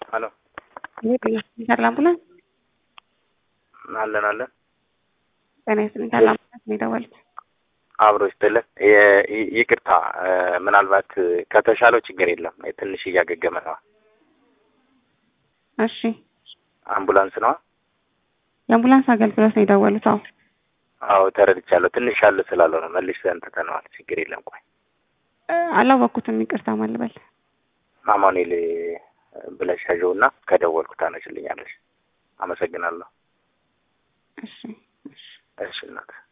ሄሎ ይሄ አምቡላንስ አለን በኔስ አምቡላንስ ነው የደወሉት። አብሮ ይስተለ ይቅርታ ምናልባት ከተሻለው ችግር የለም ትንሽ እያገገመ ነው። እሺ አምቡላንስ ነው የአምቡላንስ አገልግሎት ነው የደወሉት። አዎ ተረድቻለሁ። ትንሽ ያለ ስላለው ነው መልሽ ተንተተናል። ችግር የለም። ቆይ አላወኩትም። ይቅርታ ማልበል ማማኔል ብለሻጀውና ከደወልኩ ታነሽልኛለሽ። አመሰግናለሁ። እሺ እሺ እናት